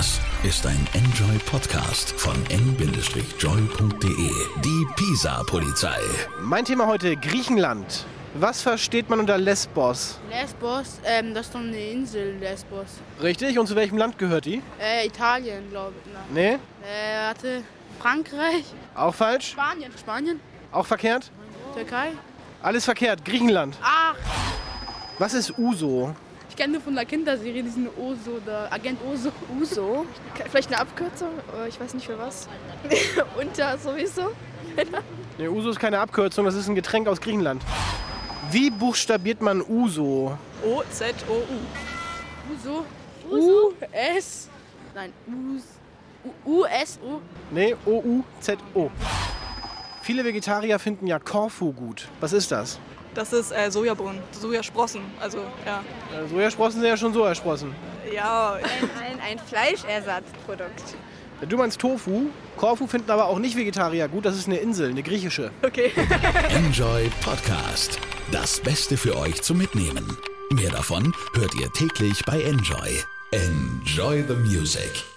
Das ist ein Enjoy-Podcast von n-joy.de. Die Pisa-Polizei. Mein Thema heute Griechenland. Was versteht man unter Lesbos? Lesbos, das ist doch eine Insel, Lesbos. Richtig, und zu welchem Land gehört die? Italien, glaube ich. Nee, Warte, Frankreich? auch falsch. Spanien? Auch verkehrt. Türkei? Alles verkehrt, Griechenland. Ach, Was ist Uso? ich kenne nur von der Kinderserie diesen Oso, der Agent Oso. Uso? Vielleicht eine Abkürzung? Ich weiß nicht für was. Unter sowieso. Nee, Uso ist keine Abkürzung, das ist ein Getränk aus Griechenland. Wie buchstabiert man Uso? O-Z-O-U. Uso? U-S? Nein, U-S-O. Nee, O-U-Z-O. Viele Vegetarier finden ja Korfu gut. Was ist das? Das ist Sojabohnen, Sojasprossen, also ja. Sojasprossen sind ja schon Sojasprossen. Ja, Ein Fleischersatzprodukt. Du meinst Tofu. Korfu finden aber auch nicht Vegetarier gut. Das ist eine Insel, eine griechische. okay. Enjoy Podcast. Das Beste für euch zum Mitnehmen. Mehr davon hört ihr täglich bei Enjoy. Enjoy the music.